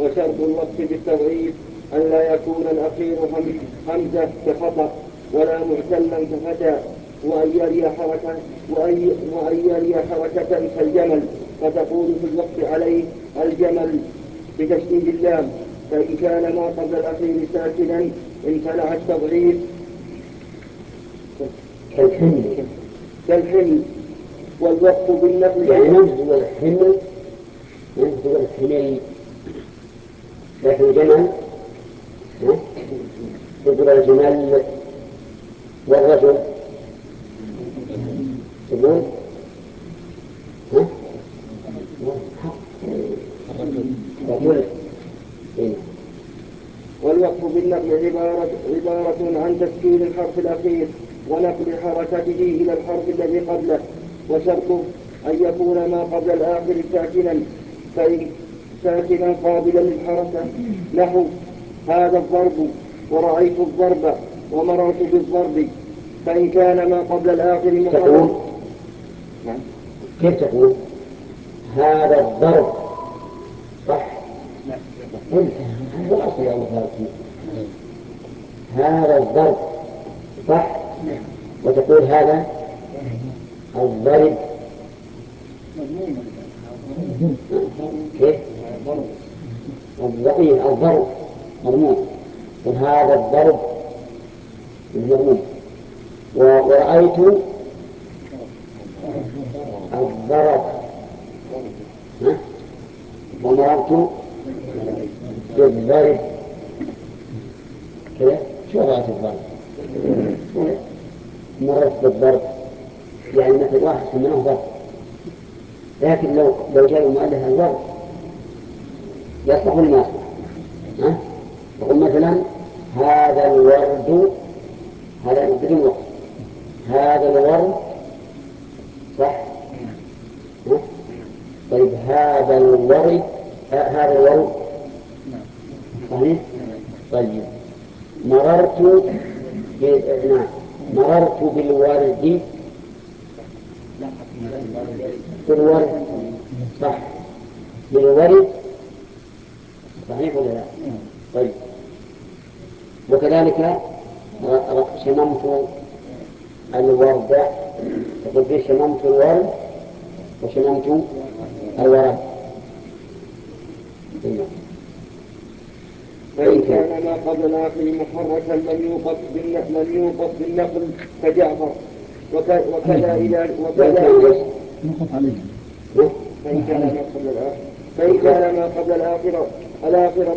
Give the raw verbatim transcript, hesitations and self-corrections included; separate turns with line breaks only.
وشرط الوقف بالتضعيف أن لا يكون الأخير همزة كخطأ ولا معتلا كفتى وأن يلي حركة وأن وأن يلي حركة كالجمل، فتقول في الوقف عليه الجمل بتشديد اللام، فإن كان ما قبل الأخير ساكنا امتنع التضعيف
كالحمل
كالحمل. والوقف بالنقل
يعني ننزل الحمل ننزل الحمل لكن الجمل ننزل الجمل. والرجل تقول رجل.
والوقف بالنقل عبارة, عبارة عن تسكين الحرف الأخير ونقل حركته إلى الحرف الذي قبله، وشرطه أن يكون ما قبل الآخر ساكنا، فإن ساكنا قابلا للحركة، نحو هذا الضرب ورأيت الضرب ومررت بالضرب، فإن كان ما قبل الآخر
تقول كيف تقول هذا الضرب صح؟ هذا الضرب صح، وتقول هذا الضرب كيف؟ الضرب مضمون، وهذا الضرب مضمون. ورأيت الضرب ومررت بالضرب كذا. شو رأيت الضرب؟ مررت بالضرب يعني مثل واحد سمناه ضرب، لكن لو لو جاء المؤلف الضرب يصلح ولا ما يصلح؟ يقول مثلا هذا الورد، هذا بدون وقت، هذا الورد صح؟ طيب هذا الورد هذا الورد صحيح؟ طيب مررت نعم مررت بالورد بالورد صح، بالورد صحيح ولا لا؟ طيب وكذلك شممت الورد، تقول فيه شممت الورد وشممت الورد.
فإن كان ما قبل الآخر محركا لم يوقف لم يوقف بالنقل كجعفر، وكذا إذا وكذا
نقف عليه.
فإن كان ما قبل الآخر فإن كان ما قبل الآخر الآخر